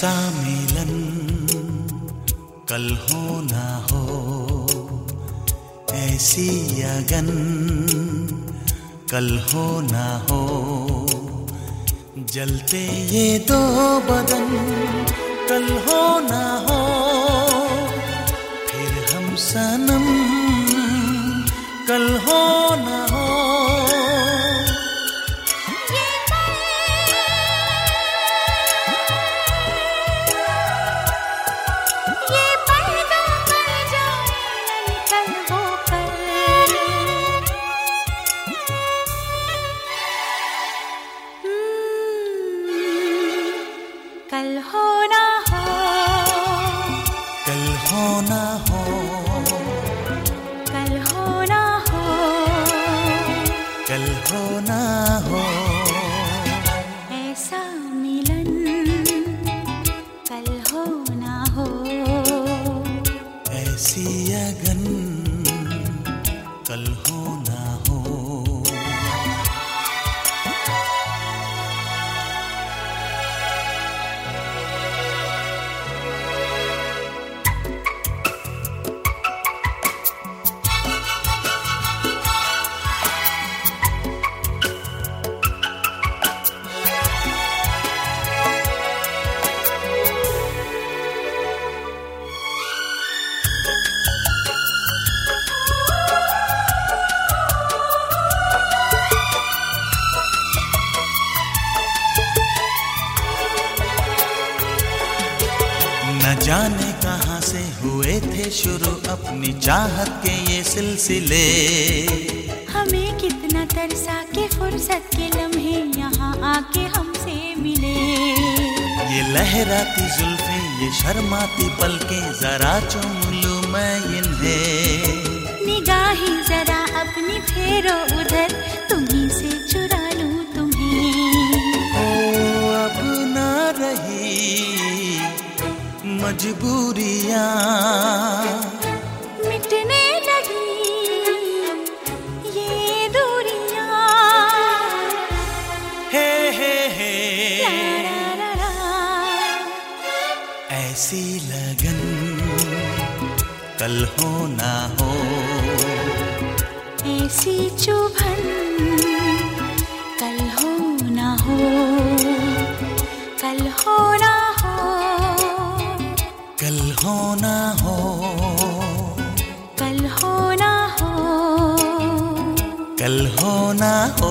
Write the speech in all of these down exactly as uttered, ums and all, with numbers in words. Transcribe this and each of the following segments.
ऐसा मिलन कल हो ना हो, ऐसी अगन कल हो ना हो, जलते ये दो बदन कल हो ना हो, फिर हम सनम कल हो ना हो। कल हो ना हो, कल हो ना हो, कल हो ना हो, कल हो ना हो, ऐसा मिलन कल हो ना हो, ऐसी अगन कल हो ना हो। न जाने कहां से हुए थे शुरू अपनी चाहत के ये सिलसिले, हमें कितना तरसा के फुर्सत के लम्हे यहाँ आके हमसे मिले। ये लहराती जुल्फें ये शर्माती पलकें जरा चूम लूं मैं इन्हें, निगाहें जरा अपनी फेरो उधर तुम्हीं से चुरा लूं तुम्हें। ओ अब ना रही मजबूरियां, मिटने लगी ये दूरियां, हे हे हे ला ला ला ला। ऐसी लगन कल हो ना हो, ऐसी चुभन कल हो ना हो, कल हो ना हो, कल हो ना हो, कल हो ना हो, कल हो ना हो।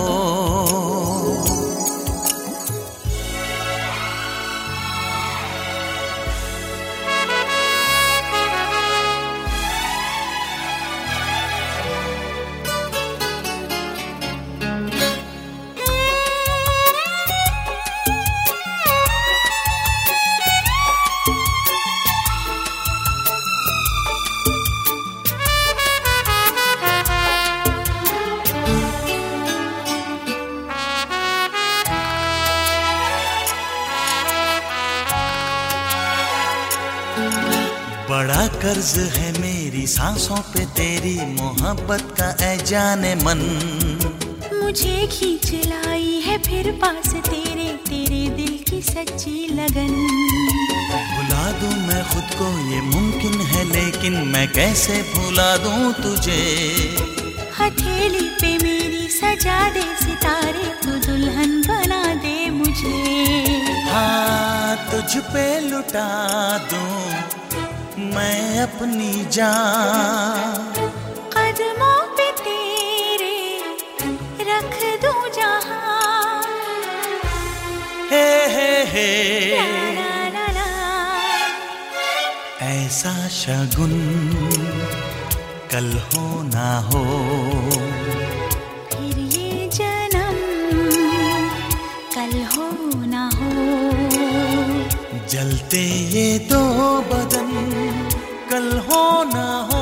बड़ा कर्ज है मेरी सांसों पे तेरी मोहब्बत का ऐ जाने मन, मुझे खींच लाई है फिर पास तेरे, तेरे दिल की सच्ची लगन। भुला दूं मैं खुद को ये मुमकिन है, लेकिन मैं कैसे भुला दूं तुझे। हथेली पे मेरी सजा दे सितारे, तू दुल्हन बना दे मुझे। हाँ तुझ पे लुटा दूं मैं अपनी जान, कदमों पे तेरे रख दूं जहां, हे हे हे ला ला ला ला। ऐसा शगुन कल हो ना हो, फिर ये जन्म कल हो ना हो, जलते ये दो बदन कल हो ना हो,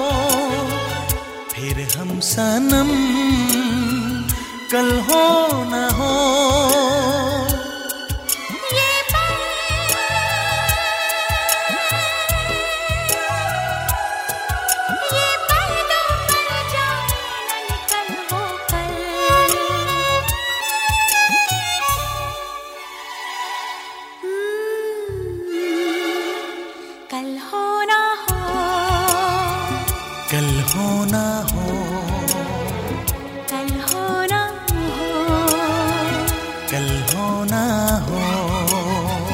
फिर हम सनम कल हो ना हो। ना हो, कल हो ना हो, कल हो ना हो।